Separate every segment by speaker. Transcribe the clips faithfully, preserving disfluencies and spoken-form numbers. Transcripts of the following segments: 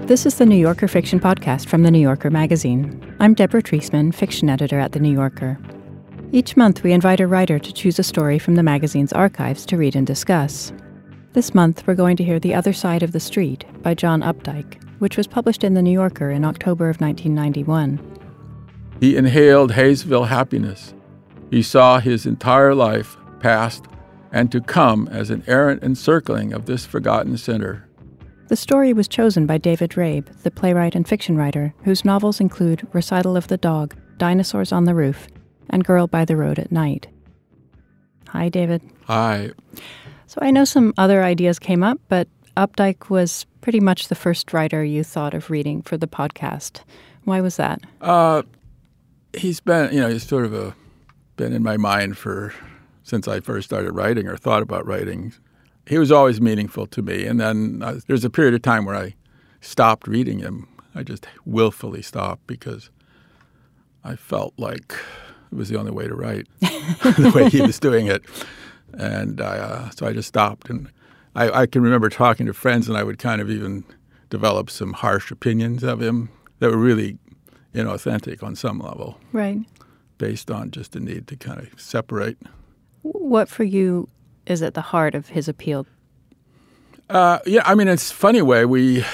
Speaker 1: This is the New Yorker Fiction Podcast from The New Yorker magazine. I'm Deborah Treisman, fiction editor at The New Yorker. Each month, we invite a writer to choose a story from the magazine's archives to read and discuss. This month, we're going to hear The Other Side of the Street by John Updike, which was published in The New Yorker in October of nineteen ninety-one.
Speaker 2: He inhaled Hayesville happiness. He saw his entire life, past and to come, as an errant encircling of this forgotten center.
Speaker 1: The story was chosen by David Rabe, the playwright and fiction writer, whose novels include Recital of the Dog, Dinosaurs on the Roof, and Girl by the Road at Night. Hi, David.
Speaker 2: Hi.
Speaker 1: So I know some other ideas came up, but Updike was pretty much the first writer you thought of reading for the podcast. Why was that?
Speaker 2: Uh, he's been, you know, he's sort of a, been in my mind for since I first started writing or thought about writing. He was always meaningful to me. And then uh, there's a period of time where I stopped reading him. I just willfully stopped because I felt like it was the only way to write, the way he was doing it. And I, uh, so I just stopped. And I, I can remember talking to friends, and I would kind of even develop some harsh opinions of him that were really inauthentic on some level.
Speaker 1: Right.
Speaker 2: Based on just a need to kind of separate.
Speaker 1: What for you is at the heart of his appeal?
Speaker 2: Uh, yeah, I mean, it's a funny way. We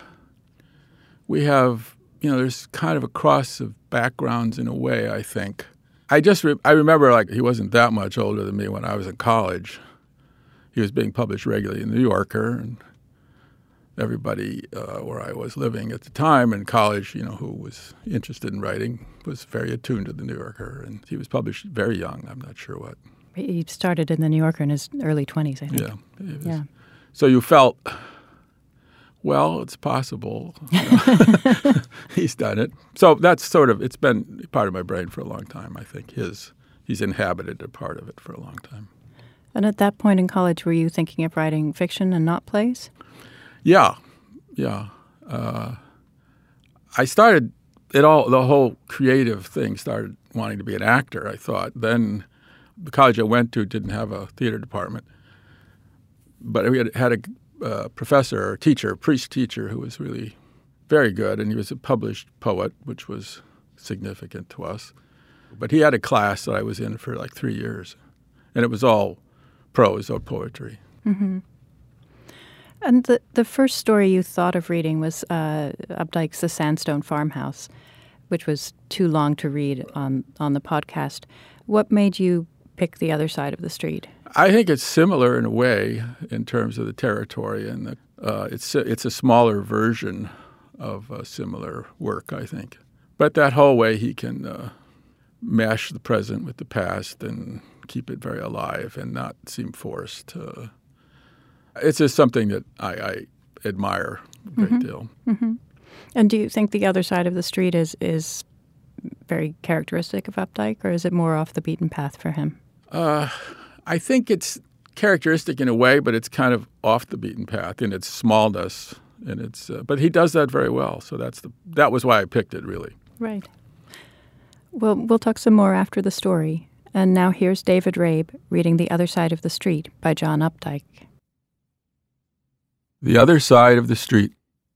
Speaker 2: we have, you know, there's kind of a cross of backgrounds in a way, I think. I just, re- I remember, like, he wasn't that much older than me when I was in college. He was being published regularly in The New Yorker, and everybody uh, where I was living at the time in college, you know, who was interested in writing was very attuned to The New Yorker, and he was published very young. I'm not sure what.
Speaker 1: He started in The New Yorker in his early twenties, I think.
Speaker 2: Yeah. Was,
Speaker 1: yeah.
Speaker 2: So you felt, well, it's possible. You know? He's done it. So that's sort of, it's been part of my brain for a long time, I think. His, he's inhabited a part of it for a long time.
Speaker 1: And at that point in college, were you thinking of writing fiction and not plays?
Speaker 2: Yeah, yeah. Uh, I started, it all, the whole creative thing started wanting to be an actor, I thought. Then the college I went to didn't have a theater department, but we had, had a uh, professor or teacher, a priest teacher, who was really very good, and he was a published poet, which was significant to us. But he had a class that I was in for like three years, and it was all prose or poetry.
Speaker 1: Mm-hmm. And the, the first story you thought of reading was uh, Updike's The Sandstone Farmhouse, which was too long to read on, on the podcast. What made you pick The Other Side of the Street?
Speaker 2: I think it's similar in a way in terms of the territory, and the, uh, it's it's a smaller version of a similar work, I think. But that whole way he can uh, mesh the present with the past and keep it very alive and not seem forced. Uh, it's just something that I, I admire a great
Speaker 1: mm-hmm.
Speaker 2: deal.
Speaker 1: Mm-hmm. And do you think The Other Side of the Street is is very characteristic of Updike, or is it more off the beaten path for him?
Speaker 2: Uh, I think it's characteristic in a way, but it's kind of off the beaten path in its smallness, and it's. Uh, but he does that very well, so that's the that was why I picked it, really.
Speaker 1: Right. Well, we'll talk some more after the story. And now here's David Rabe reading The Other Side of the Street by John Updike.
Speaker 2: The Other Side of the Street.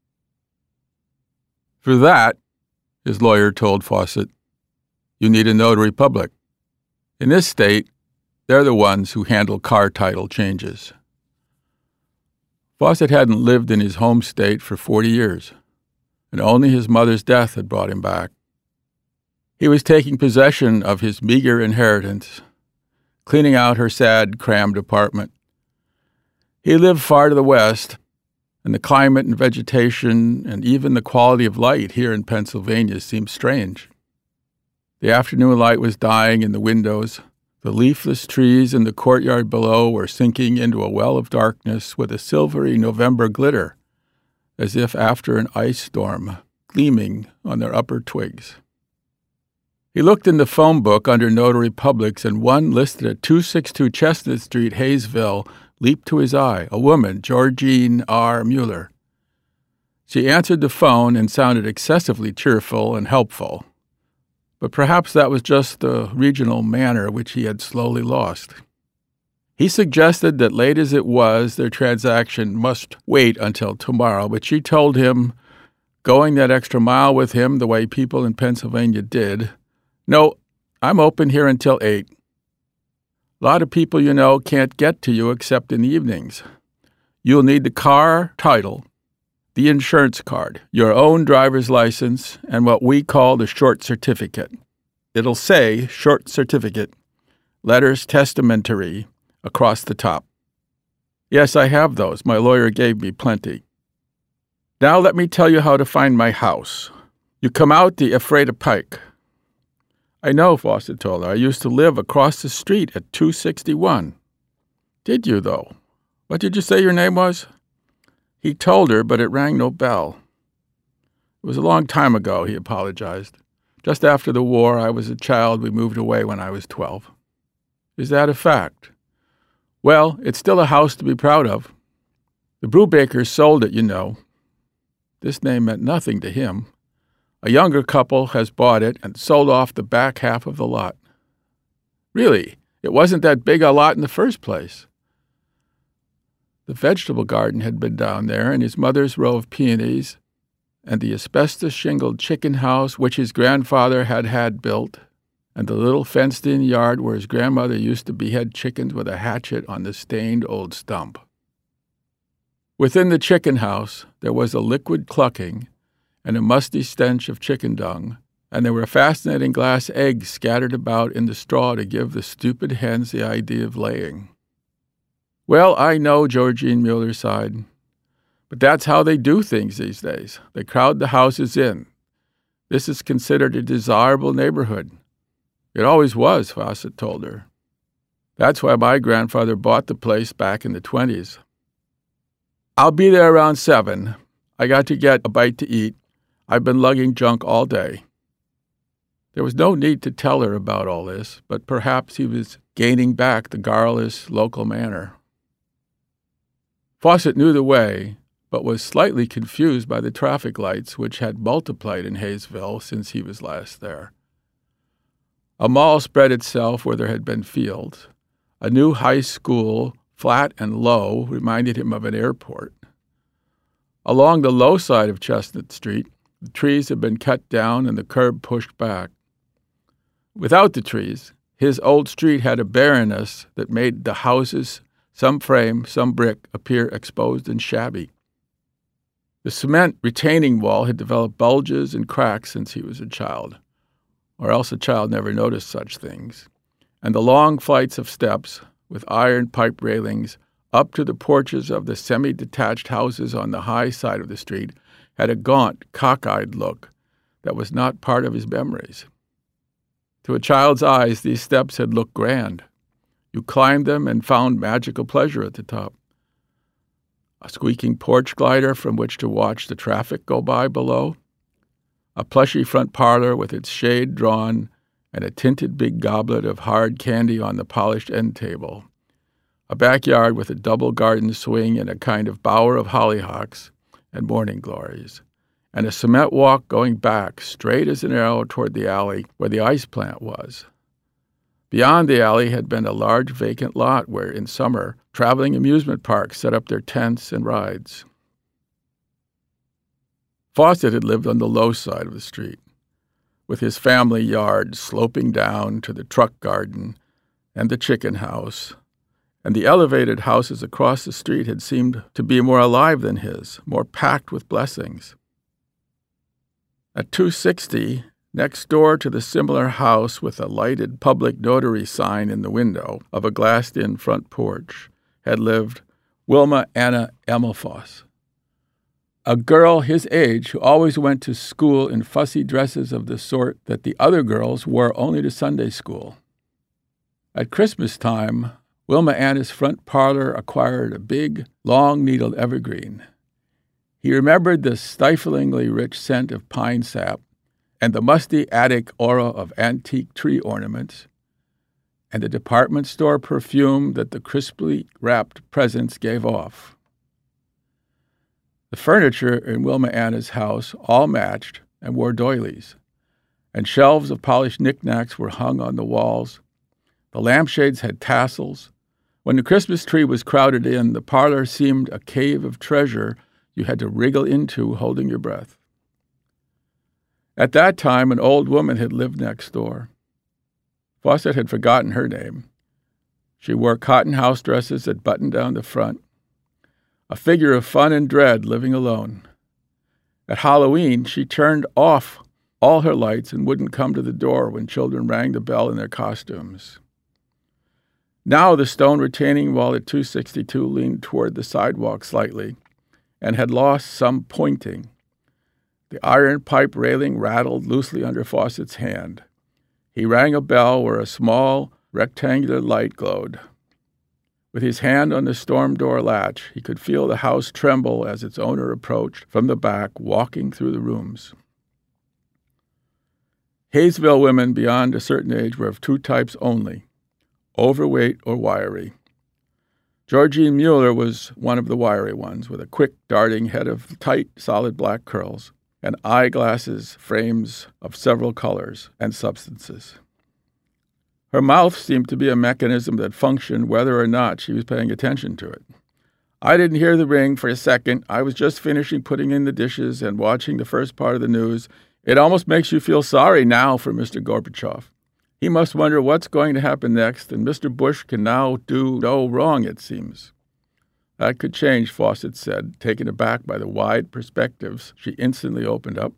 Speaker 2: For that, his lawyer told Fawcett, you need a notary public. In this state, they're the ones who handle car title changes. Fawcett hadn't lived in his home state for forty years, and only his mother's death had brought him back. He was taking possession of his meager inheritance, cleaning out her sad, crammed apartment. He lived far to the west, and the climate and vegetation and even the quality of light here in Pennsylvania seemed strange. The afternoon light was dying in the windows. The leafless trees in the courtyard below were sinking into a well of darkness with a silvery November glitter, as if after an ice storm, gleaming on their upper twigs. He looked in the phone book under notary publics, and one listed at two sixty-two Chestnut Street, Hayesville, leaped to his eye, a woman, Georgine R. Mueller. She answered the phone and sounded excessively cheerful and helpful. But perhaps that was just the regional manner which he had slowly lost. He suggested that late as it was, their transaction must wait until tomorrow, but she told him going that extra mile with him the way people in Pennsylvania did. No, I'm open here until eight. A lot of people you know can't get to you except in the evenings. You'll need the car title, the insurance card, your own driver's license, and what we call the short certificate. It'll say short certificate, letters testamentary, across the top. Yes, I have those. My lawyer gave me plenty. Now let me tell you how to find my house. You come out the Ephrata Pike. I know, Fawcett told her. I used to live across the street at two sixty-one. Did you, though? What did you say your name was? He told her, but it rang no bell. It was a long time ago, he apologized. Just after the war, I was a child. We moved away when I was twelve. Is that a fact? Well, it's still a house to be proud of. The Brubakers sold it, you know. This name meant nothing to him. A younger couple has bought it and sold off the back half of the lot. Really, it wasn't that big a lot in the first place. The vegetable garden had been down there, and his mother's row of peonies, and the asbestos-shingled chicken house which his grandfather had had built, and the little fenced-in yard where his grandmother used to behead chickens with a hatchet on the stained old stump. Within the chicken house there was a liquid clucking and a musty stench of chicken dung, and there were fascinating glass eggs scattered about in the straw to give the stupid hens the idea of laying. Well, I know, Georgine Mueller sighed, but that's how they do things these days. They crowd the houses in. This is considered a desirable neighborhood. It always was, Fawcett told her. That's why my grandfather bought the place back in the twenties. I'll be there around seven. I got to get a bite to eat. I've been lugging junk all day. There was no need to tell her about all this, but perhaps he was gaining back the garrulous local manner. Fawcett knew the way, but was slightly confused by the traffic lights which had multiplied in Hayesville since he was last there. A mall spread itself where there had been fields. A new high school, flat and low, reminded him of an airport. Along the low side of Chestnut Street, the trees had been cut down and the curb pushed back. Without the trees, his old street had a barrenness that made the houses, some frame, some brick, appear exposed and shabby. The cement retaining wall had developed bulges and cracks since he was a child, or else a child never noticed such things, and the long flights of steps, with iron pipe railings, up to the porches of the semi-detached houses on the high side of the street had a gaunt, cockeyed look that was not part of his memories. To a child's eyes, these steps had looked grand. You climbed them and found magical pleasure at the top. A squeaking porch glider from which to watch the traffic go by below. A plushy front parlor with its shade drawn and a tinted big goblet of hard candy on the polished end table. A backyard with a double garden swing and a kind of bower of hollyhocks and morning glories, and a cement walk going back straight as an arrow toward the alley where the ice plant was. Beyond the alley had been a large vacant lot where, in summer, traveling amusement parks set up their tents and rides. Fawcett had lived on the low side of the street, with his family yard sloping down to the truck garden and the chicken house, and the elevated houses across the street had seemed to be more alive than his, more packed with blessings. At two sixty, next door to the similar house with a lighted public notary sign in the window of a glassed-in front porch, had lived Wilma Anna Emelfoss, a girl his age who always went to school in fussy dresses of the sort that the other girls wore only to Sunday school. At Christmas time, Wilma Anna's front parlor acquired a big, long-needled evergreen. He remembered the stiflingly rich scent of pine sap and the musty attic aura of antique tree ornaments, and the department store perfume that the crisply wrapped presents gave off. The furniture in Wilma Anna's house all matched and wore doilies, and shelves of polished knickknacks were hung on the walls. The lampshades had tassels. When the Christmas tree was crowded in, the parlor seemed a cave of treasure you had to wriggle into holding your breath. At that time, an old woman had lived next door. Fawcett had forgotten her name. She wore cotton house dresses that buttoned down the front, a figure of fun and dread living alone. At Halloween, she turned off all her lights and wouldn't come to the door when children rang the bell in their costumes. Now the stone retaining wall at two sixty-two leaned toward the sidewalk slightly and had lost some pointing. The iron pipe railing rattled loosely under Fawcett's hand. He rang a bell where a small, rectangular light glowed. With his hand on the storm door latch, he could feel the house tremble as its owner approached from the back, walking through the rooms. Hayesville women beyond a certain age were of two types only, overweight or wiry. Georgine Mueller was one of the wiry ones, with a quick, darting head of tight, solid black curls, and eyeglasses frames of several colors and substances. Her mouth seemed to be a mechanism that functioned whether or not she was paying attention to it. I didn't hear the ring for a second. I was just finishing putting in the dishes and watching the first part of the news. It almost makes you feel sorry now for Mister Gorbachev. He must wonder what's going to happen next, and Mister Bush can now do no wrong, it seems. That could change, Fawcett said, taken aback by the wide perspectives she instantly opened up.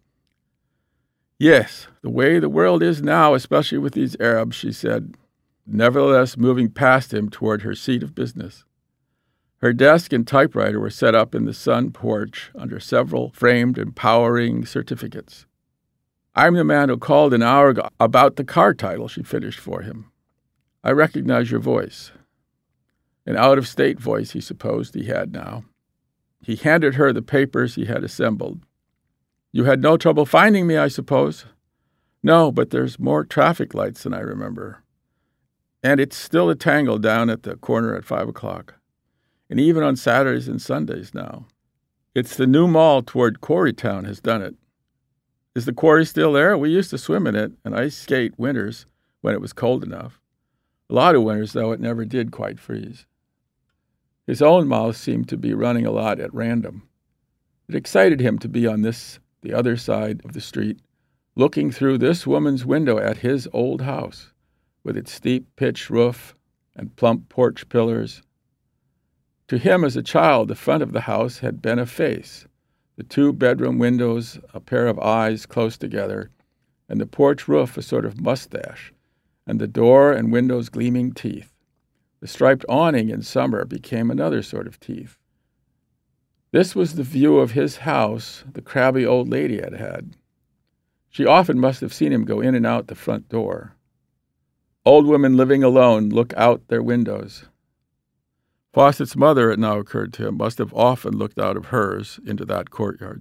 Speaker 2: Yes, the way the world is now, especially with these Arabs, she said, nevertheless moving past him toward her seat of business. Her desk and typewriter were set up in the sun porch under several framed empowering certificates. I'm the man who called an hour ago about the car title, she finished for him. I recognize your voice. An out-of-state voice, he supposed he had now. He handed her the papers he had assembled. You had no trouble finding me, I suppose? No, but there's more traffic lights than I remember. And it's still a tangle down at the corner at five o'clock. And even on Saturdays and Sundays now. It's the new mall toward Quarrytown has done it. Is the quarry still there? We used to swim in it and ice skate winters when it was cold enough. A lot of winters, though, it never did quite freeze. His own mouth seemed to be running a lot at random. It excited him to be on this, the other side of the street, looking through this woman's window at his old house, with its steep pitched roof and plump porch pillars. To him as a child, the front of the house had been a face, the two bedroom windows a pair of eyes close together, and the porch roof a sort of mustache, and the door and windows gleaming teeth. The striped awning in summer became another sort of teeth. This was the view of his house the crabby old lady had had. She often must have seen him go in and out the front door. Old women living alone look out their windows. Fawcett's mother, it now occurred to him, must have often looked out of hers into that courtyard.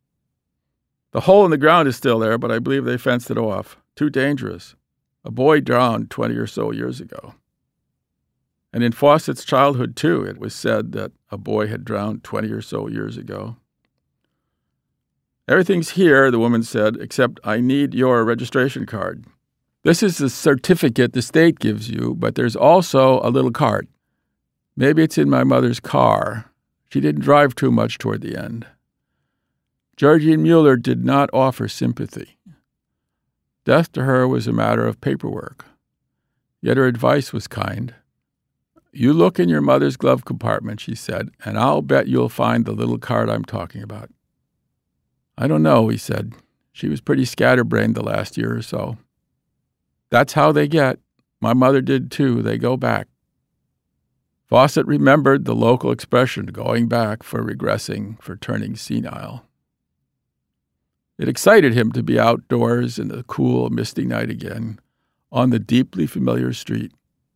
Speaker 2: The hole in the ground is still there, but I believe they fenced it off. Too dangerous. A boy drowned twenty or so years ago. And in Fawcett's childhood, too, it was said that a boy had drowned twenty or so years ago. Everything's here, the woman said, except I need your registration card. This is the certificate the state gives you, but there's also a little card. Maybe it's in my mother's car. She didn't drive too much toward the end. Georgine Mueller did not offer sympathy. Death to her was a matter of paperwork. Yet her advice was kind. You look in your mother's glove compartment, she said, and I'll bet you'll find the little card I'm talking about. I don't know, he said. She was pretty scatterbrained the last year or so. That's how they get. My mother did too. They go back. Fawcett remembered the local expression, going back for regressing, for turning senile. It excited him to be outdoors in the cool, misty night again, on the deeply familiar street.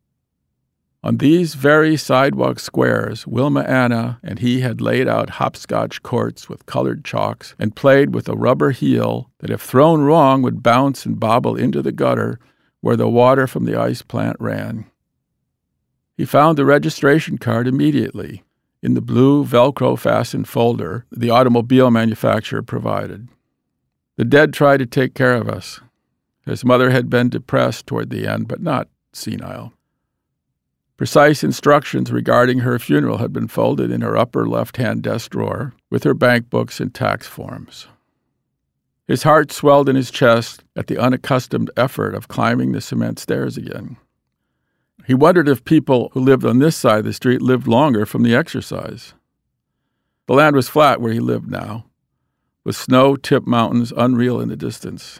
Speaker 2: On these very sidewalk squares, Wilma Anna and he had laid out hopscotch courts with colored chalks and played with a rubber heel that, if thrown wrong, would bounce and bobble into the gutter where the water from the ice plant ran. He found the registration card immediately in the blue Velcro-fastened folder the automobile manufacturer provided. The dead tried to take care of us. His mother had been depressed toward the end, but not senile. Precise instructions regarding her funeral had been folded in her upper left-hand desk drawer with her bank books and tax forms. His heart swelled in his chest at the unaccustomed effort of climbing the cement stairs again. He wondered if people who lived on this side of the street lived longer from the exercise. The land was flat where he lived now, with snow-tipped mountains unreal in the distance.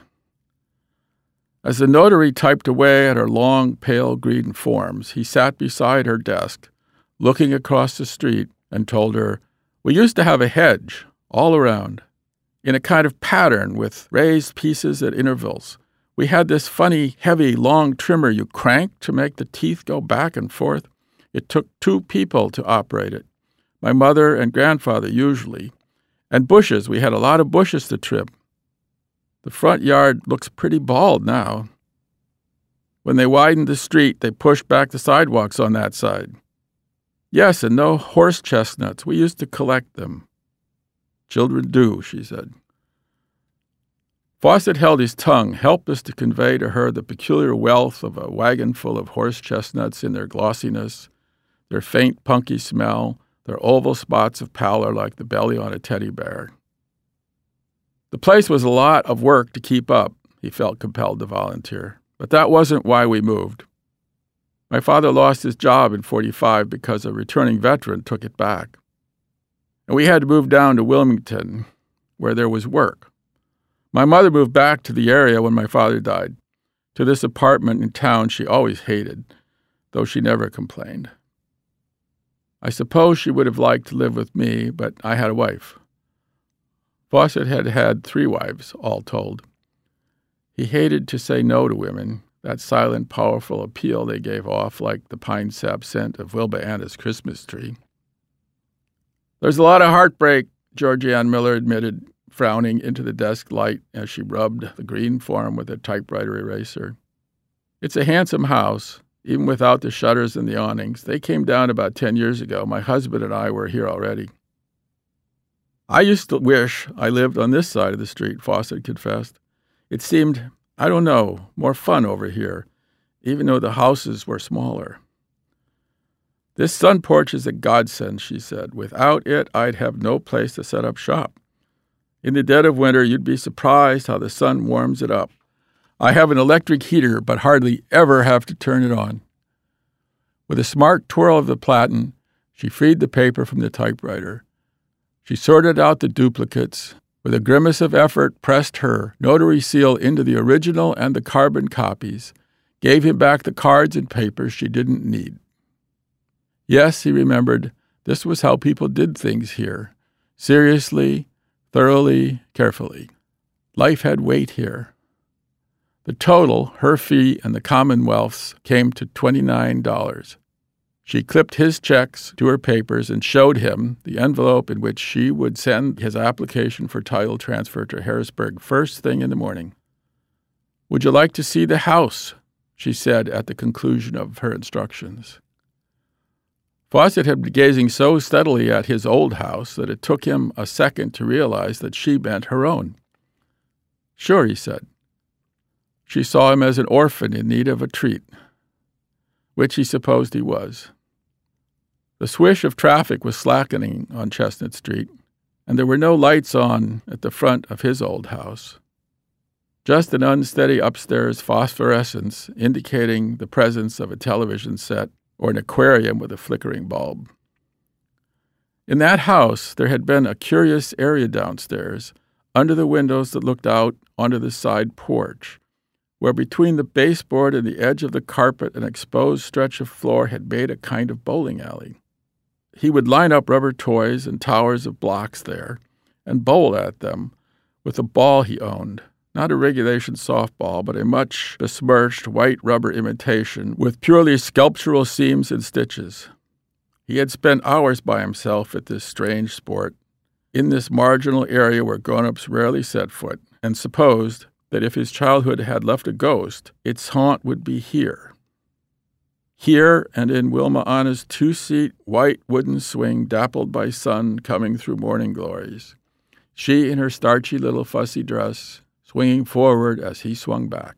Speaker 2: As the notary typed away at her long, pale green forms, he sat beside her desk, looking across the street, and told her, "We used to have a hedge all around, in a kind of pattern with raised pieces at intervals. We had this funny, heavy, long trimmer you cranked to make the teeth go back and forth. It took two people to operate it, my mother and grandfather usually. And bushes, we had a lot of bushes to trim. The front yard looks pretty bald now. When they widened the street, they pushed back the sidewalks on that side. Yes, and no horse chestnuts. We used to collect them." "Children do," she said. Fawcett held his tongue, helpless to convey to her the peculiar wealth of a wagon full of horse chestnuts in their glossiness, their faint punky smell, their oval spots of pallor like the belly on a teddy bear. The place was a lot of work to keep up, he felt compelled to volunteer, but that wasn't why we moved. My father lost his job in forty-five because a returning veteran took it back. And we had to move down to Wilmington, where there was work. My mother moved back to the area when my father died, to this apartment in town she always hated, though she never complained. I suppose she would have liked to live with me, but I had a wife. Fawcett had had three wives, all told. He hated to say no to women, that silent, powerful appeal they gave off like the pine sap scent of Wilba Anna's Christmas tree. "There's a lot of heartbreak," Georgianne Miller admitted, frowning into the desk light as she rubbed the green form with a typewriter eraser. "It's a handsome house, even without the shutters and the awnings. They came down about ten years ago. My husband and I were here already." "I used to wish I lived on this side of the street," Fawcett confessed. "It seemed, I don't know, more fun over here, even though the houses were smaller." "This sun porch is a godsend," she said. "Without it, I'd have no place to set up shop. In the dead of winter, you'd be surprised how the sun warms it up. I have an electric heater, but hardly ever have to turn it on." With a smart twirl of the platen, she freed the paper from the typewriter. She sorted out the duplicates, with a grimace of effort pressed her notary seal into the original and the carbon copies, gave him back the cards and papers she didn't need. Yes, he remembered, this was how people did things here. Seriously, thoroughly, carefully. Life had weight here. The total, her fee and the Commonwealth's, came to twenty-nine dollars. She clipped his checks to her papers and showed him the envelope in which she would send his application for title transfer to Harrisburg first thing in the morning. "Would you like to see the house?" she said at the conclusion of her instructions. Fawcett had been gazing so steadily at his old house that it took him a second to realize that she meant her own. "Sure," he said. She saw him as an orphan in need of a treat, which he supposed he was. The swish of traffic was slackening on Chestnut Street, and there were no lights on at the front of his old house. Just an unsteady upstairs phosphorescence indicating the presence of a television set or an aquarium with a flickering bulb. In that house, there had been a curious area downstairs, under the windows that looked out onto the side porch, where between the baseboard and the edge of the carpet an exposed stretch of floor had made a kind of bowling alley. He would line up rubber toys and towers of blocks there and bowl at them with a ball he owned, not a regulation softball, but a much besmirched white rubber imitation with purely sculptural seams and stitches. He had spent hours by himself at this strange sport, in this marginal area where grown-ups rarely set foot, and supposed that if his childhood had left a ghost, its haunt would be here. Here and in Wilma Anna's two-seat white wooden swing dappled by sun coming through morning glories. She in her starchy little fussy dress, swinging forward as he swung back.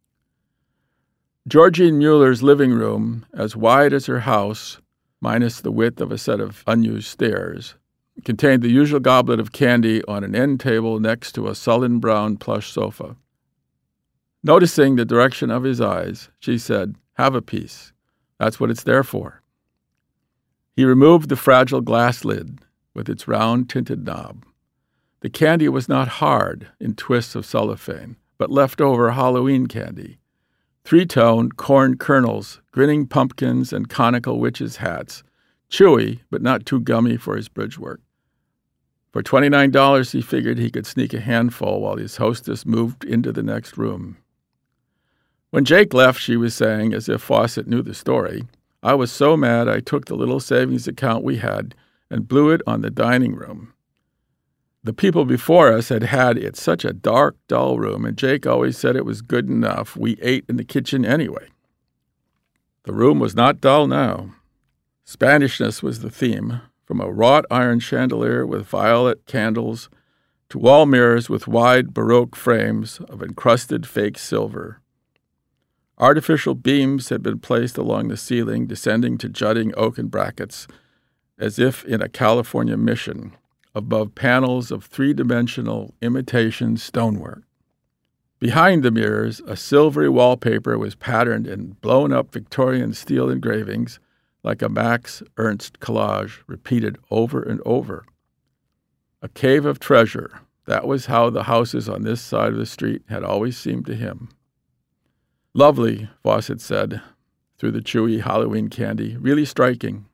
Speaker 2: Georgine Mueller's living room, as wide as her house, minus the width of a set of unused stairs, It contained the usual goblet of candy on an end table next to a sullen brown plush sofa. Noticing the direction of his eyes, she said, "Have a piece. That's what it's there for." He removed the fragile glass lid with its round tinted knob. The candy was not hard in twists of cellophane, but leftover Halloween candy. Three-toned corn kernels, grinning pumpkins, and conical witches' hats. Chewy, but not too gummy for his bridge work. For twenty-nine dollars, he figured he could sneak a handful while his hostess moved into the next room. When Jake left, she was saying, as if Fawcett knew the story, "I was so mad I took the little savings account we had and blew it on the dining room. The people before us had had it such a dark, dull room, and Jake always said it was good enough. We ate in the kitchen anyway." The room was not dull now. Spanishness was the theme, from a wrought iron chandelier with violet candles to wall mirrors with wide Baroque frames of encrusted fake silver. Artificial beams had been placed along the ceiling, descending to jutting oaken brackets, as if in a California mission, above panels of three-dimensional imitation stonework. Behind the mirrors, a silvery wallpaper was patterned in blown-up Victorian steel engravings like a Max Ernst collage repeated over and over. A cave of treasure, that was how the houses on this side of the street had always seemed to him. "Lovely," Fawcett said, through the chewy Halloween candy, "really striking."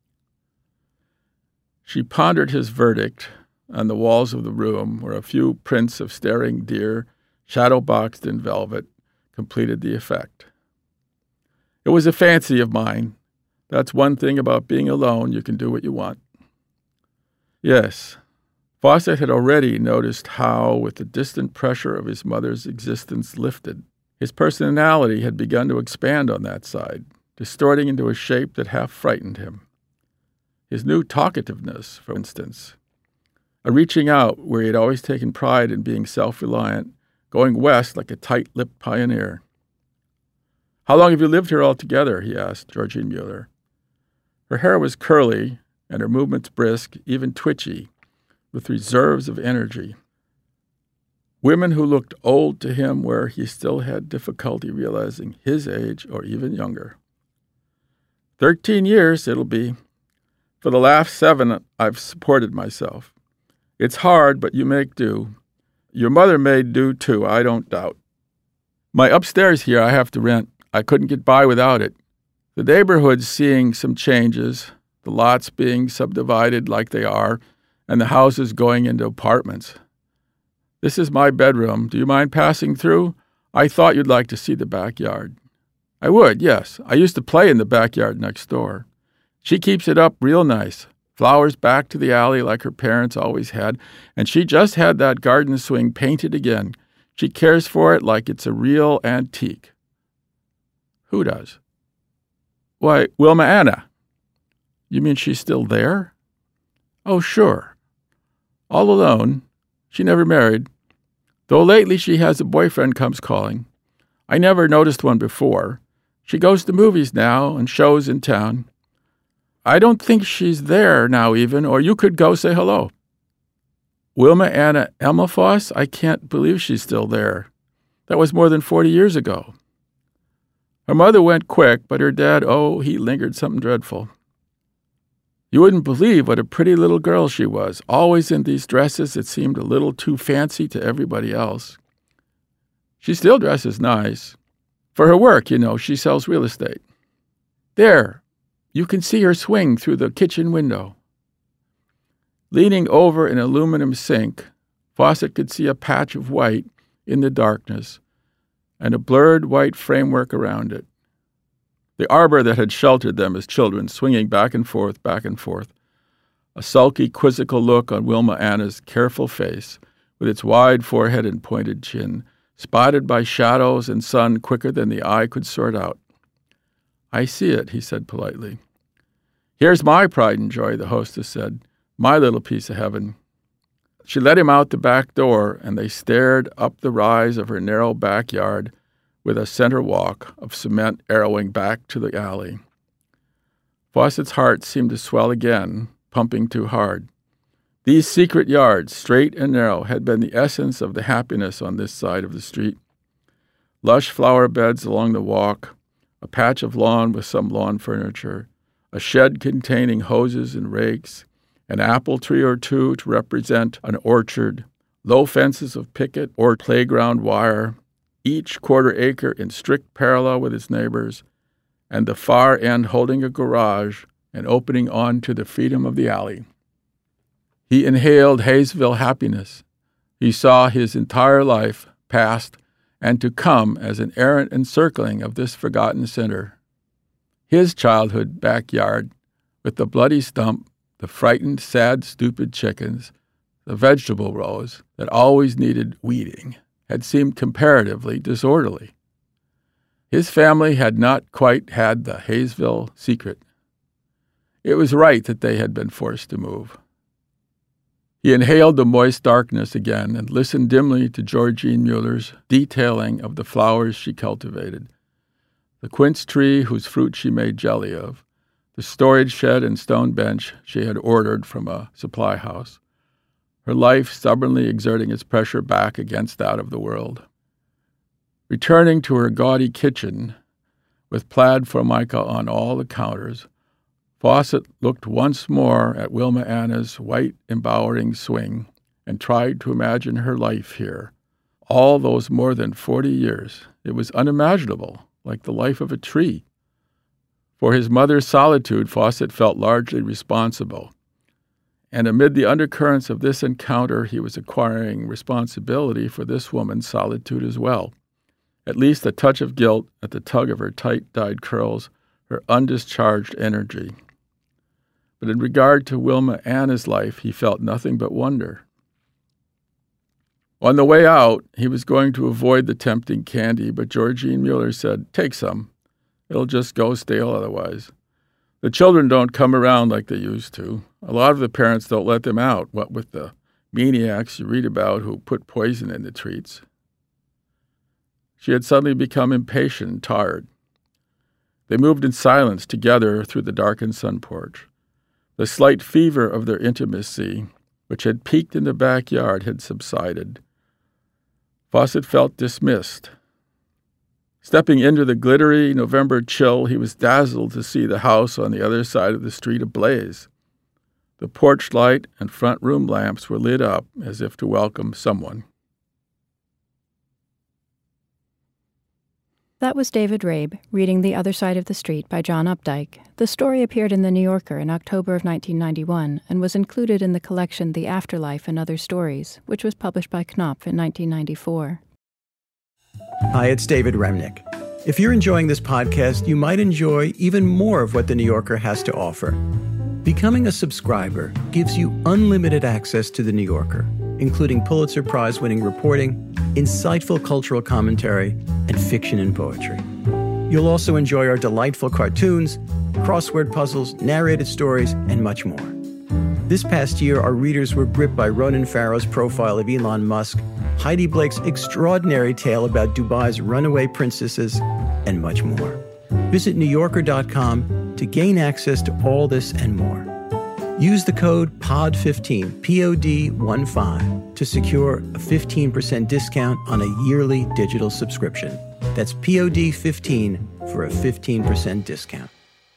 Speaker 2: She pondered his verdict. On the walls of the room, where a few prints of staring deer, shadow-boxed in velvet, completed the effect. "It was a fancy of mine. That's one thing about being alone. You can do what you want." Yes, Fawcett had already noticed how, with the distant pressure of his mother's existence lifted, his personality had begun to expand on that side, distorting into a shape that half frightened him. His new talkativeness, for instance, a reaching out where he had always taken pride in being self-reliant, going west like a tight-lipped pioneer. "How long have you lived here altogether?" he asked Georgine Mueller. Her hair was curly and her movements brisk, even twitchy, with reserves of energy. Women who looked old to him where he still had difficulty realizing his age or even younger. Thirteen years it'll be. For the last seven, I've supported myself. It's hard, but you make do. Your mother made do, too, I don't doubt. My upstairs here I have to rent. I couldn't get by without it. The neighborhood's seeing some changes, the lots being subdivided like they are, and the houses going into apartments. This is my bedroom. Do you mind passing through? I thought you'd like to see the backyard." "I would, yes. I used to play in the backyard next door. She keeps it up real nice. Flowers back to the alley like her parents always had, and she just had that garden swing painted again. She cares for it like it's a real antique." "Who does?" "Why, Wilma Anna." "You mean she's still there?" "Oh, sure. All alone. She never married. Though lately she has a boyfriend comes calling. I never noticed one before. She goes to movies now and shows in town. I don't think she's there now even, or you could go say hello." "Wilma Anna Elmafoss? I can't believe she's still there. That was more than forty years ago." "Her mother went quick, but her dad, oh, he lingered something dreadful. You wouldn't believe what a pretty little girl she was, always in these dresses that seemed a little too fancy to everybody else. She still dresses nice. For her work, you know, she sells real estate. There. You can see her swing through the kitchen window." Leaning over an aluminum sink, Fawcett could see a patch of white in the darkness and a blurred white framework around it. The arbor that had sheltered them as children swinging back and forth, back and forth. A sulky, quizzical look on Wilma Anna's careful face, with its wide forehead and pointed chin, spotted by shadows and sun quicker than the eye could sort out. "I see it," he said politely. "Here's my pride and joy," the hostess said, "my little piece of heaven." She let him out the back door, and they stared up the rise of her narrow backyard with a center walk of cement arrowing back to the alley. Fawcett's heart seemed to swell again, pumping too hard. These secret yards, straight and narrow, had been the essence of the happiness on this side of the street. Lush flower beds along the walk, a patch of lawn with some lawn furniture, a shed containing hoses and rakes, an apple tree or two to represent an orchard, low fences of picket or playground wire, each quarter acre in strict parallel with its neighbors, and the far end holding a garage and opening onto the freedom of the alley. He inhaled Hayesville happiness. He saw his entire life, past and to come, as an errant encircling of this forgotten center. His childhood backyard, with the bloody stump, the frightened, sad, stupid chickens, the vegetable rows that always needed weeding, had seemed comparatively disorderly. His family had not quite had the Hayesville secret. It was right that they had been forced to move. He inhaled the moist darkness again and listened dimly to Georgine Mueller's detailing of the flowers she cultivated, the quince tree whose fruit she made jelly of, the storage shed and stone bench she had ordered from a supply house, her life stubbornly exerting its pressure back against that of the world. Returning to her gaudy kitchen, with plaid formica on all the counters, Fawcett looked once more at Wilma Anna's white, embowering swing and tried to imagine her life here. All those more than forty years, it was unimaginable, like the life of a tree. For his mother's solitude, Fawcett felt largely responsible. And amid the undercurrents of this encounter, he was acquiring responsibility for this woman's solitude as well. At least a touch of guilt at the tug of her tight-dyed curls, her undischarged energy. But in regard to Wilma Anna's life, he felt nothing but wonder. On the way out, he was going to avoid the tempting candy, but Georgine Mueller said, "Take some. It'll just go stale otherwise. The children don't come around like they used to. A lot of the parents don't let them out, what with the maniacs you read about who put poison in the treats." She had suddenly become impatient and tired. They moved in silence together through the darkened sun porch. The slight fever of their intimacy, which had peaked in the backyard, had subsided. Fawcett felt dismissed. Stepping into the glittery November chill, he was dazzled to see the house on the other side of the street ablaze. The porch light and front room lamps were lit up as if to welcome someone.
Speaker 1: That was David Rabe reading The Other Side of the Street by John Updike. The story appeared in The New Yorker in October of nineteen ninety-one and was included in the collection The Afterlife and Other Stories, which was published by Knopf in nineteen ninety-four.
Speaker 3: Hi, it's David Remnick. If you're enjoying this podcast, you might enjoy even more of what The New Yorker has to offer. Becoming a subscriber gives you unlimited access to The New Yorker, including Pulitzer Prize-winning reporting, insightful cultural commentary, and fiction and poetry. You'll also enjoy our delightful cartoons, crossword puzzles, narrated stories, and much more. This past year, our readers were gripped by Ronan Farrow's profile of Elon Musk, Heidi Blake's extraordinary tale about Dubai's runaway princesses, and much more. Visit new yorker dot com to gain access to all this and more. Use the code P O D fifteen, P O D fifteen, to secure a fifteen percent discount on a yearly digital subscription. That's P O D fifteen for a fifteen percent discount.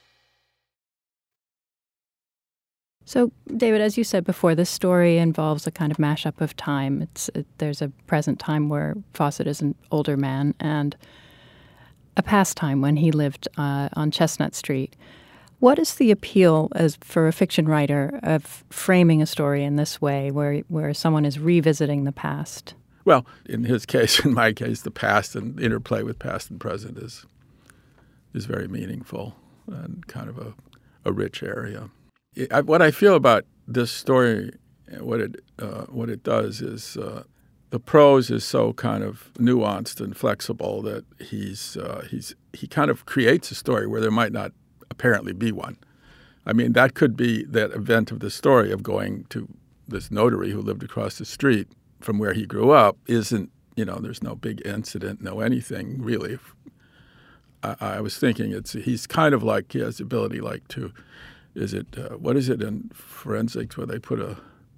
Speaker 1: So, David, as you said before, this story involves a kind of mashup of time. It's it, there's a present time where Fawcett is an older man and a past time when he lived uh, on Chestnut Street. What is the appeal as for a fiction writer of framing a story in this way, where where someone is revisiting the past?
Speaker 2: Well, in his case, in my case, the past and interplay with past and present is is very meaningful and kind of a, a rich area. I, what I feel about this story, what it uh, what it does is uh, the prose is so kind of nuanced and flexible that he's uh, he's he kind of creates a story where there might not apparently be one. I mean, that could be that event of the story of going to this notary who lived across the street from where he grew up. Isn't, you know, there's no big incident, no anything really. I, I was thinking it's he's kind of like he has the ability like to. Is it, uh, what is it in forensics where they put a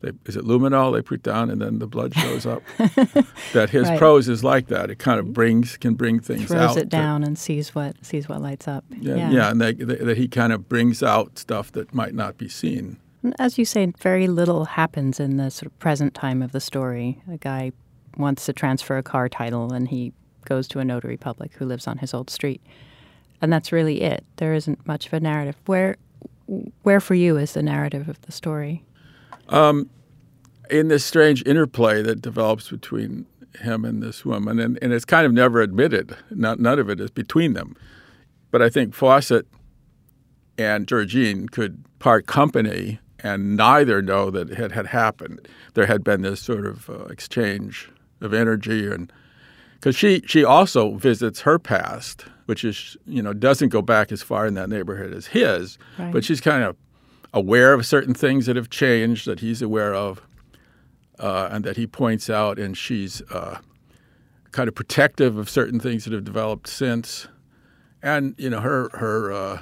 Speaker 2: they, is it luminol they put down and then the blood shows up? That his
Speaker 1: Right.
Speaker 2: prose is like that. It kind of brings can bring things
Speaker 1: Throws
Speaker 2: out.
Speaker 1: it down
Speaker 2: that,
Speaker 1: and sees what sees what lights up.
Speaker 2: yeah,
Speaker 1: Yeah.
Speaker 2: yeah, and they, they, that he kind of brings out stuff that might not be seen.
Speaker 1: As you say, very little happens in the sort of present time of the story. A guy wants to transfer a car title, and he goes to a notary public who lives on his old street. And that's really it. There isn't much of a narrative. Where, where for you is the narrative of the story?
Speaker 2: Um, in this strange interplay that develops between him and this woman, and, and it's kind of never admitted. Not, none of it is between them. But I think Fawcett and Georgine could part company and neither know that it had, had happened. There had been this sort of uh, exchange of energy, and because she, she also visits her past, which is, you know, doesn't go back as far in that neighborhood as his,
Speaker 1: Right.
Speaker 2: but she's kind of aware of certain things that have changed that he's aware of uh, and that he points out, and she's uh, kind of protective of certain things that have developed since. And, you know, her, her uh,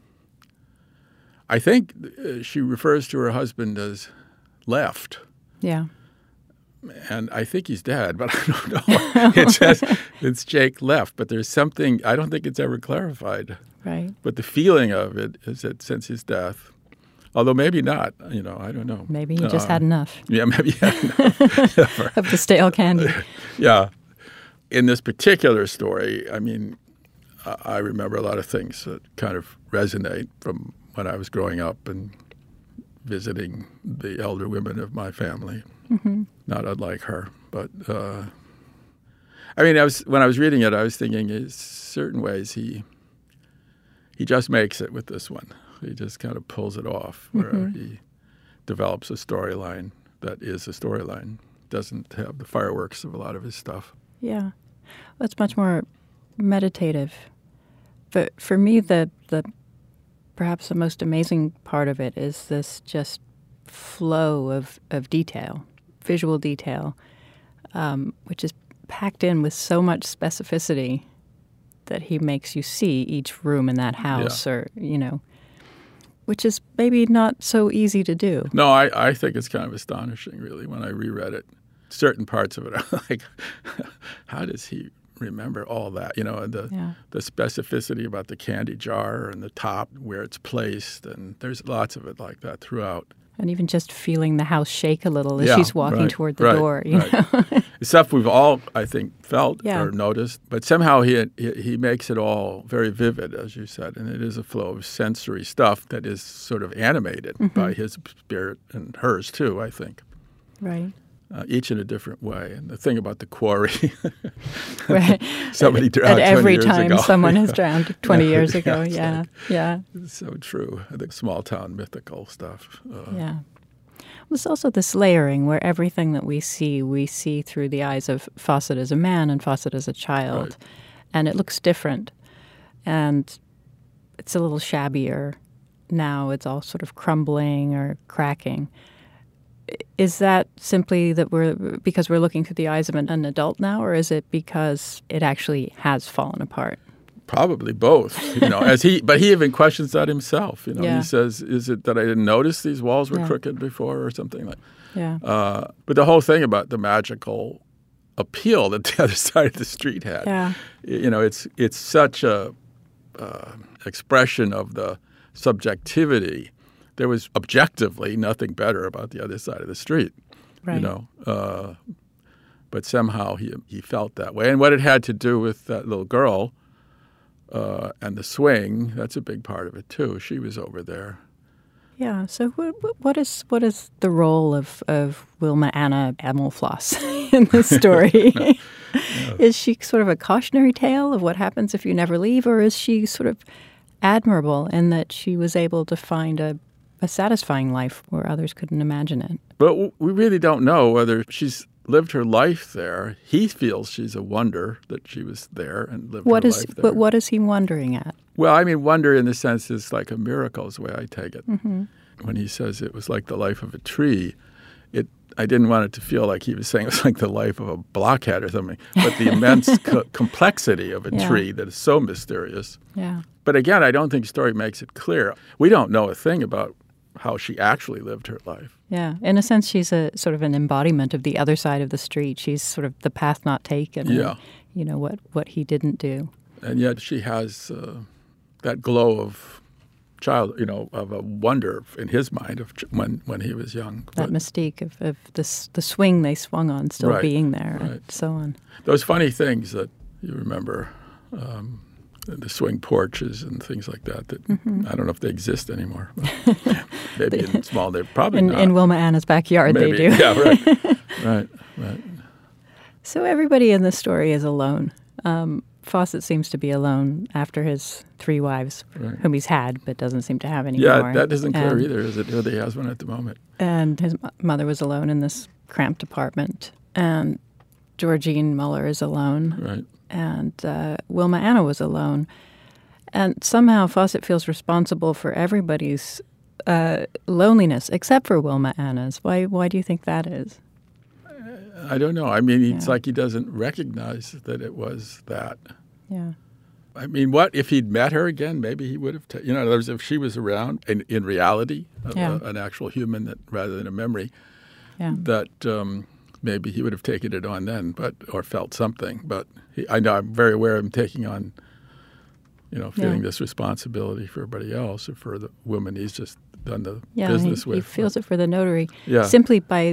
Speaker 2: I think she refers to her husband as left.
Speaker 1: Yeah.
Speaker 2: And I think he's dead, but I don't know. It says it's Jake left, but there's something, I don't think it's ever clarified.
Speaker 1: Right.
Speaker 2: But the feeling of it is that since his death, although maybe not, you know, I don't know.
Speaker 1: Maybe he just
Speaker 2: Uh,
Speaker 1: had enough
Speaker 2: Yeah, maybe he had enough.
Speaker 1: of the stale candy.
Speaker 2: Yeah. In this particular story, I mean, uh, I remember a lot of things that kind of resonate from when I was growing up and visiting the elder women of my family.
Speaker 1: Mm-hmm.
Speaker 2: Not unlike her, but uh, I mean, I was when I was reading it, I was thinking, in certain ways, he he just makes it with this one. He just kind of pulls it off, where
Speaker 1: Mm-hmm.
Speaker 2: he develops a storyline that is a storyline. Doesn't have the fireworks of a lot of his stuff.
Speaker 1: Yeah. Well, it's much more meditative. But for me, the the perhaps the most amazing part of it is this just flow of, of detail, visual detail, um, which is packed in with so much specificity that he makes you see each room in that house,
Speaker 2: Yeah.
Speaker 1: or, you know, which is maybe not so easy to do.
Speaker 2: No, I, I think it's kind of astonishing, really, when I reread it. Certain parts of it are like, how does he remember all that? You know, and the
Speaker 1: Yeah.
Speaker 2: the specificity about the candy jar and the top, where it's placed, and there's lots of it like that throughout.
Speaker 1: And even just feeling the house shake a little as
Speaker 2: Yeah,
Speaker 1: she's walking
Speaker 2: right,
Speaker 1: toward the
Speaker 2: right,
Speaker 1: door, you
Speaker 2: right.
Speaker 1: know.
Speaker 2: Stuff we've all, I think, felt
Speaker 1: Yeah.
Speaker 2: or noticed, but somehow he, he he makes it all very vivid, as you said, and it is a flow of sensory stuff that is sort of animated
Speaker 1: Mm-hmm.
Speaker 2: by his spirit and hers too, I think,
Speaker 1: Right.
Speaker 2: uh, each in a different way. And the thing about the quarry,
Speaker 1: Right.
Speaker 2: somebody drowned
Speaker 1: At
Speaker 2: twenty
Speaker 1: every
Speaker 2: years
Speaker 1: time
Speaker 2: ago.
Speaker 1: someone has drowned twenty
Speaker 2: Yeah,
Speaker 1: years
Speaker 2: yeah,
Speaker 1: ago.
Speaker 2: it's
Speaker 1: Yeah.
Speaker 2: like-
Speaker 1: Yeah.
Speaker 2: It's so true. The small town mythical stuff. Uh,
Speaker 1: Yeah. There's also this layering where everything that we see, we see through the eyes of Fawcett as a man and Fawcett as a child.
Speaker 2: Right.
Speaker 1: And it looks different. And it's a little shabbier now. It's all sort of crumbling or cracking. I- Is that simply that we're because we're looking through the eyes of an, an adult now, or is it because it actually has fallen apart?
Speaker 2: Probably both, you know. As he, but he even questions that himself. You know,
Speaker 1: Yeah.
Speaker 2: he says, "Is it that I didn't notice these walls were
Speaker 1: Yeah.
Speaker 2: crooked before, or something like?"
Speaker 1: Yeah.
Speaker 2: Uh, but the whole thing about the magical appeal that the other side of the street had,
Speaker 1: Yeah.
Speaker 2: you know, it's it's such a uh, expression of the subjectivity. There was objectively nothing better about the other side of the street,
Speaker 1: Right.
Speaker 2: you know. Uh, but somehow he he felt that way, and what it had to do with that little girl. Uh, and the swing, that's a big part of it, too. She was over there.
Speaker 1: Yeah. So, what, what is what is the role of, of Wilma Anna Amelfloss in this story? Is she sort of a cautionary tale of what happens if you never leave, or is she sort of admirable in that she was able to find a, a satisfying life where others couldn't imagine it?
Speaker 2: But w- we really don't know whether she's lived her life there. He feels she's a wonder that she was there and lived
Speaker 1: What
Speaker 2: her
Speaker 1: is
Speaker 2: life there.
Speaker 1: but what is he wondering at?
Speaker 2: Well, I mean, wonder in the sense is like a miracle is the way I take it.
Speaker 1: Mm-hmm.
Speaker 2: When he says it was like the life of a tree, it I didn't want it to feel like he was saying it was like the life of a blockhead or something, but the immense co- complexity of a
Speaker 1: Yeah.
Speaker 2: tree that is so mysterious.
Speaker 1: Yeah.
Speaker 2: But again, I don't think the story makes it clear. We don't know a thing about how she actually lived her life.
Speaker 1: Yeah. In a sense, she's a sort of an embodiment of the other side of the street. She's sort of the path not taken.
Speaker 2: Yeah.
Speaker 1: And, you know, what, what he didn't do.
Speaker 2: And yet she has uh, that glow of child, you know, of a wonder in his mind of ch- when, when he was young.
Speaker 1: That
Speaker 2: but,
Speaker 1: mystique of, of the, the swing they swung on still
Speaker 2: right,
Speaker 1: being there
Speaker 2: right.
Speaker 1: and so on.
Speaker 2: Those funny things that you remember, um, the swing porches and things like that, that mm-hmm. I don't know if they exist anymore. Maybe in small, they're probably
Speaker 1: in,
Speaker 2: not.
Speaker 1: In Wilma Anna's backyard
Speaker 2: Maybe.
Speaker 1: they do.
Speaker 2: Yeah, right, right, right.
Speaker 1: So everybody in this story is alone. Um, Fawcett seems to be alone after his three wives, right. whom he's had but doesn't seem to have anymore.
Speaker 2: Yeah, that isn't clear
Speaker 1: and,
Speaker 2: either, is it? Whether he has one at the moment.
Speaker 1: And his mother was alone in this cramped apartment. And Georgine Muller is alone.
Speaker 2: Right.
Speaker 1: And uh, Wilma Anna was alone. And somehow Fawcett feels responsible for everybody's uh, loneliness, except for Wilma Anna's. Why, why do you think that is?
Speaker 2: I don't know. I mean, it's
Speaker 1: yeah.
Speaker 2: like he doesn't recognize that it was that.
Speaker 1: Yeah.
Speaker 2: I mean, what if he'd met her again? Maybe he would have. Ta- you know, in other words, if she was around in, in reality, a,
Speaker 1: yeah.
Speaker 2: a, an actual human that rather than a memory,
Speaker 1: yeah.
Speaker 2: that um, maybe he would have taken it on then, but or felt something. But he, I know I'm very aware of him taking on, you know, feeling
Speaker 1: yeah.
Speaker 2: this responsibility for everybody else or for the woman he's just done the
Speaker 1: yeah,
Speaker 2: business
Speaker 1: he,
Speaker 2: with.
Speaker 1: He feels it for the notary
Speaker 2: yeah.
Speaker 1: simply by.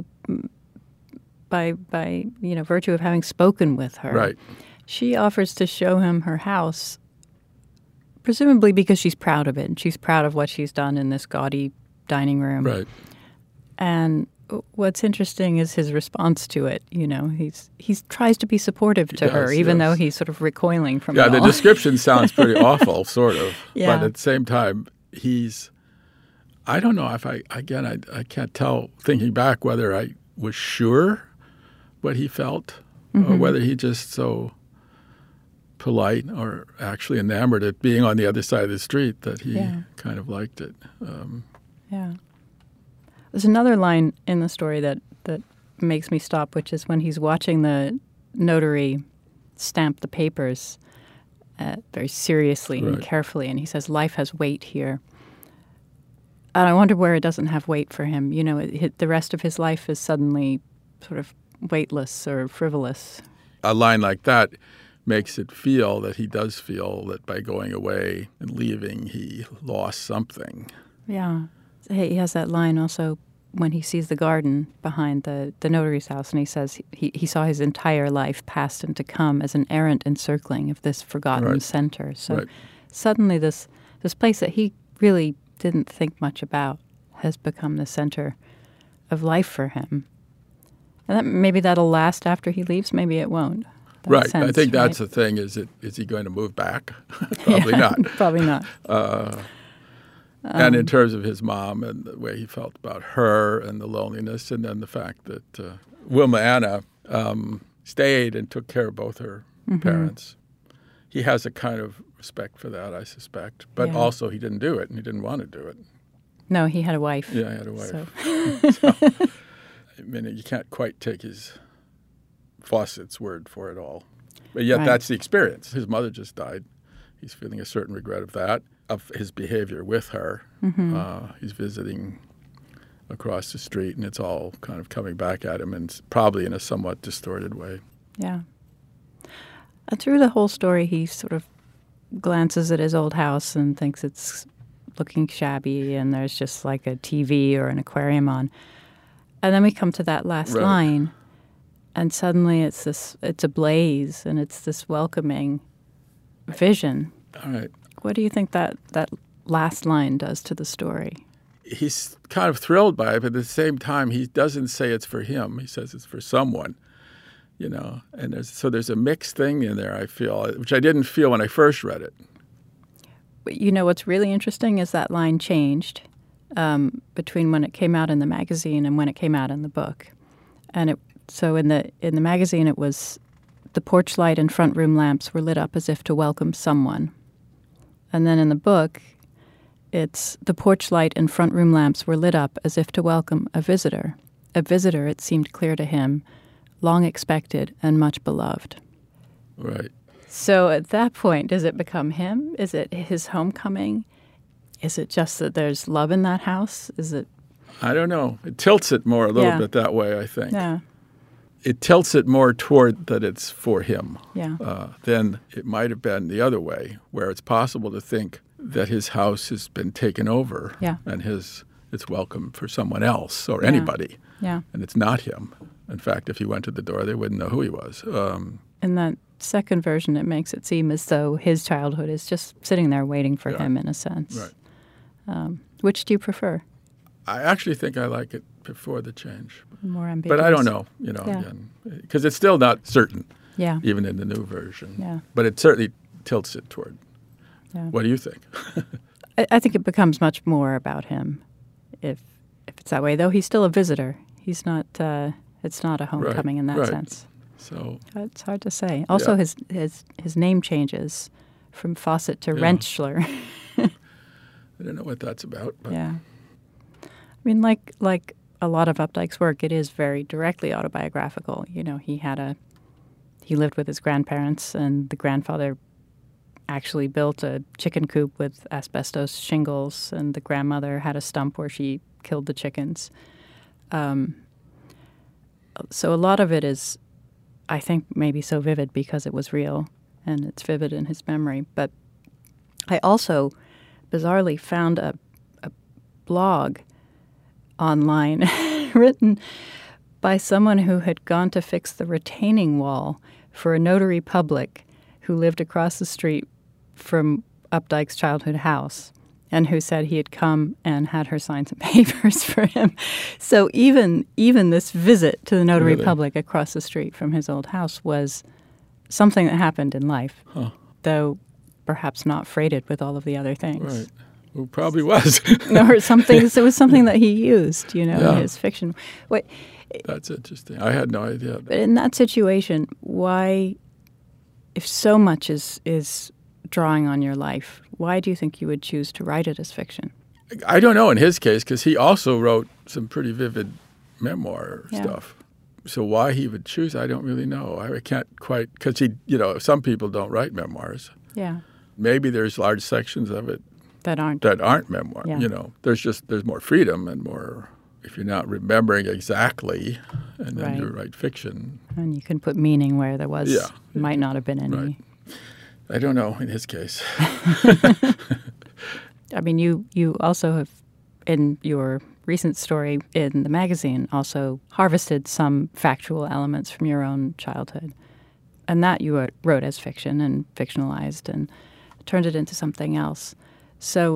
Speaker 1: By, by you know, virtue of having spoken with her.
Speaker 2: Right.
Speaker 1: She offers to show him her house, presumably because she's proud of it, and she's proud of what she's done in this gaudy dining room.
Speaker 2: Right.
Speaker 1: And what's interesting is his response to it. You know, he's he tries to be supportive to
Speaker 2: yes,
Speaker 1: her, even
Speaker 2: yes.
Speaker 1: though he's sort of recoiling from
Speaker 2: yeah,
Speaker 1: it all.
Speaker 2: Yeah, the description sounds pretty awful, sort of.
Speaker 1: Yeah.
Speaker 2: But at the same time, he's, I don't know if I, again, I, I can't tell, thinking back, whether I was sure what he felt, mm-hmm. or whether he just so polite or actually enamored at being on the other side of the street that he
Speaker 1: yeah.
Speaker 2: kind of liked it. Um,
Speaker 1: yeah. There's another line in the story that, that makes me stop, which is when he's watching the notary stamp the papers uh, very seriously
Speaker 2: right.
Speaker 1: and carefully, and he says, "Life has weight here." And I wonder where it doesn't have weight for him. You know, it, it, the rest of his life is suddenly sort of weightless or frivolous.
Speaker 2: A line like that makes it feel that he does feel that by going away and leaving, he lost something.
Speaker 1: Yeah. He has that line also when he sees the garden behind the, the notary's house, and he says he, he saw his entire life past and to come as an errant encircling of this forgotten
Speaker 2: right.
Speaker 1: center. So
Speaker 2: right.
Speaker 1: suddenly this this place that he really didn't think much about has become the center of life for him. And that, maybe that'll last after he leaves. Maybe it won't.
Speaker 2: Right.
Speaker 1: Sense,
Speaker 2: I think that's
Speaker 1: right?
Speaker 2: the thing. Is it is he going to move back? Probably
Speaker 1: yeah,
Speaker 2: not.
Speaker 1: Probably not.
Speaker 2: Uh,
Speaker 1: um,
Speaker 2: and in terms of his mom and the way he felt about her and the loneliness, and then the fact that uh, Wilma Anna um, stayed and took care of both her mm-hmm. parents, he has a kind of respect for that, I suspect. But
Speaker 1: yeah.
Speaker 2: also he didn't do it, and he didn't want to do it.
Speaker 1: No, he had a wife.
Speaker 2: Yeah, he had a wife.
Speaker 1: So.
Speaker 2: so, I mean, you can't quite take his Fawcett's word for it all. But yet
Speaker 1: right.
Speaker 2: that's the experience. His mother just died. He's feeling a certain regret of that, of his behavior with her.
Speaker 1: Mm-hmm.
Speaker 2: Uh, he's visiting across the street, and it's all kind of coming back at him, and probably in a somewhat distorted way.
Speaker 1: Yeah. And through the whole story, he sort of glances at his old house and thinks it's looking shabby, and there's just like a T V or an aquarium on. And then we come to that last
Speaker 2: right.
Speaker 1: line, and suddenly it's this, it's ablaze, and it's this welcoming vision.
Speaker 2: All right.
Speaker 1: What do you think that, that last line does to the story?
Speaker 2: He's kind of thrilled by it, but at the same time, he doesn't say it's for him. He says it's for someone, you know. And there's, so there's a mixed thing in there, I feel, which I didn't feel when I first read it.
Speaker 1: You know, what's really interesting is that line changed um, between when it came out in the magazine and when it came out in the book. And it so in the in the magazine, it was the porch light and front room lamps were lit up as if to welcome someone. And then in the book, it's the porch light and front room lamps were lit up as if to welcome a visitor. A visitor, it seemed clear to him, long expected and much beloved.
Speaker 2: Right.
Speaker 1: So at that point, does it become him? Is it his homecoming? Is it just that there's love in that house? Is it?
Speaker 2: I don't know. It tilts it more a little
Speaker 1: Yeah.
Speaker 2: bit that way, I think.
Speaker 1: Yeah.
Speaker 2: It tilts it more toward that it's for him.
Speaker 1: Yeah.
Speaker 2: Uh, than it might have been the other way, where it's possible to think that his house has been taken over
Speaker 1: Yeah.
Speaker 2: and his it's welcome for someone else or
Speaker 1: Yeah.
Speaker 2: anybody,
Speaker 1: Yeah.
Speaker 2: and it's not him. In fact, if he went to the door, they wouldn't know who he was. Um,
Speaker 1: In that second version, it makes it seem as though his childhood is just sitting there waiting for
Speaker 2: Yeah.
Speaker 1: him in a sense.
Speaker 2: Right.
Speaker 1: Um, which do you prefer?
Speaker 2: I actually think I like it before the change.
Speaker 1: More ambiguous?
Speaker 2: But I don't know, you know,
Speaker 1: Yeah.
Speaker 2: again, because it's still not certain,
Speaker 1: Yeah.
Speaker 2: even in the new version.
Speaker 1: Yeah.
Speaker 2: But it certainly tilts it toward.
Speaker 1: Yeah.
Speaker 2: What do you think?
Speaker 1: I, I think it becomes much more about him if if it's that way. Though he's still a visitor. He's not. Uh, it's not a homecoming in that
Speaker 2: right.
Speaker 1: sense.
Speaker 2: So
Speaker 1: It's hard to say. Also,
Speaker 2: Yeah.
Speaker 1: his his his name changes from Fawcett to
Speaker 2: Yeah.
Speaker 1: Rentschler.
Speaker 2: I don't know what that's about. But
Speaker 1: Yeah. I mean, like like a lot of Updike's work, it is very directly autobiographical. You know, he had a he lived with his grandparents, and the grandfather actually built a chicken coop with asbestos shingles, and the grandmother had a stump where she killed the chickens. Um, so a lot of it is, I think, maybe so vivid because it was real, and it's vivid in his memory. But I also bizarrely found a, a blog online written by someone who had gone to fix the retaining wall for a notary public who lived across the street from Updike's childhood house, and who said he had come and had her sign some papers for him. So even even this visit to the notary
Speaker 2: Really?
Speaker 1: public across the street from his old house was something that happened in life,
Speaker 2: Huh.
Speaker 1: though perhaps not freighted with all of the other things.
Speaker 2: Right. Well, probably was.
Speaker 1: Or something. So it was something that he used, you know,
Speaker 2: Yeah.
Speaker 1: in his fiction. What,
Speaker 2: That's interesting. I had no idea.
Speaker 1: but in that situation, why, if so much is is drawing on your life, why do you think you would choose to write it as fiction?
Speaker 2: I don't know in his case, because he also wrote some pretty vivid memoir
Speaker 1: Yeah.
Speaker 2: stuff. So why he would choose, I don't really know. I can't quite, because he, you know, some people don't write memoirs.
Speaker 1: Yeah,
Speaker 2: Maybe there's large sections of it
Speaker 1: that aren't.
Speaker 2: that aren't memoir.
Speaker 1: Yeah.
Speaker 2: You know, there's just there's more freedom and more. If you're not remembering exactly, and then
Speaker 1: Right.
Speaker 2: you write fiction.
Speaker 1: And you can put meaning where there was,
Speaker 2: Yeah.
Speaker 1: might not have been any.
Speaker 2: Right. I don't know in his case.
Speaker 1: I mean, you, you also have, in your recent story in the magazine, also harvested some factual elements from your own childhood. And that you wrote- wrote as fiction and fictionalized and turned it into something else. So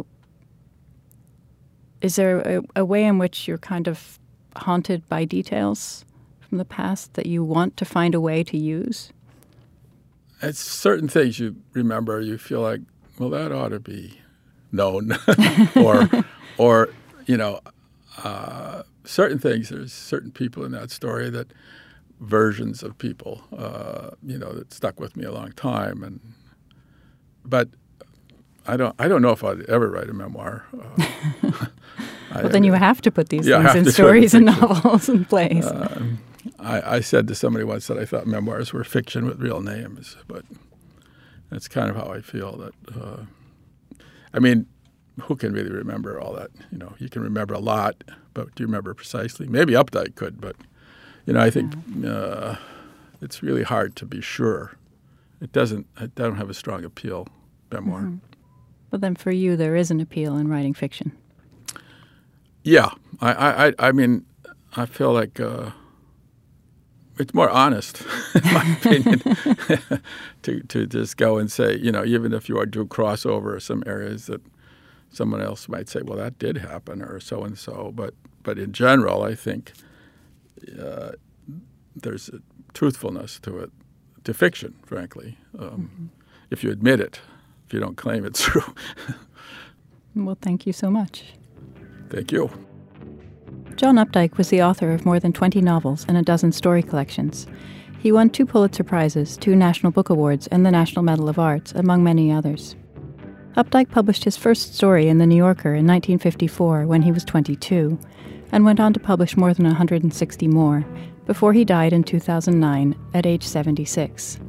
Speaker 1: is there a, a way in which you're kind of haunted by details from the past that you want to find a way to use?
Speaker 2: It's certain things you remember. You feel like, well, that ought to be known, or, or you know, uh, certain things. There's certain people in that story that versions of people, uh, you know, that stuck with me a long time. And but I don't, I don't know if I'd ever write a memoir. Uh,
Speaker 1: Well, then you have to put these
Speaker 2: Yeah, I have
Speaker 1: things in
Speaker 2: to
Speaker 1: stories
Speaker 2: put
Speaker 1: and
Speaker 2: fiction.
Speaker 1: novels and plays.
Speaker 2: Um, I, I said to somebody once that I thought memoirs were fiction with real names, but that's kind of how I feel. That uh, I mean, who can really remember all that? You know, you can remember a lot, but do you remember precisely? Maybe Updike could, but you know, I think uh, it's really hard to be sure. It doesn't. It don't have a strong appeal. Memoir.
Speaker 1: Mm-hmm. But then for you, there is an appeal in writing fiction.
Speaker 2: Yeah, I, I, I mean, I feel like uh, it's more honest, in my opinion, to to just go and say, you know, even if you are do crossover some areas that someone else might say, well, that did happen, or so and so, but but in general, I think uh, there's a truthfulness to it, to fiction, frankly, um, mm-hmm. if you admit it, if you don't claim it's true.
Speaker 1: Well, thank you so much.
Speaker 2: Thank you.
Speaker 1: John Updike was the author of more than twenty novels and a dozen story collections. He won two Pulitzer Prizes, two National Book Awards, and the National Medal of Arts, among many others. Updike published his first story in The New Yorker in nineteen fifty-four when he was twenty-two, and went on to publish more than one hundred sixty more, before he died in two thousand nine at age seventy-six.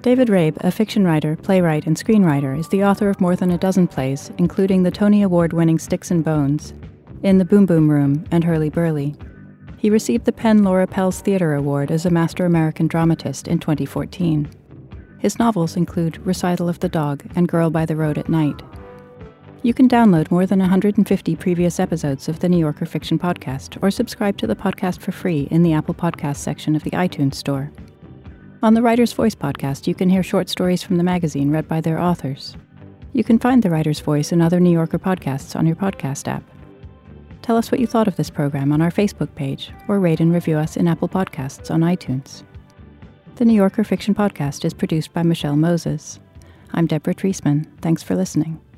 Speaker 1: David Rabe, a fiction writer, playwright, and screenwriter, is the author of more than a dozen plays, including the Tony Award-winning Sticks and Bones, In the Boom Boom Room, and Hurly Burly. He received the Penn Laura Pels Theatre Award as a Master American Dramatist in twenty fourteen. His novels include Recital of the Dog and Girl by the Road at Night. You can download more than one hundred fifty previous episodes of the New Yorker Fiction Podcast or subscribe to the podcast for free in the Apple Podcasts section of the iTunes Store. On the Writer's Voice podcast, you can hear short stories from the magazine read by their authors. You can find the Writer's Voice and other New Yorker podcasts on your podcast app. Tell us what you thought of this program on our Facebook page, or rate and review us in Apple Podcasts on iTunes. The New Yorker Fiction Podcast is produced by Michelle Moses. I'm Deborah Treisman. Thanks for listening.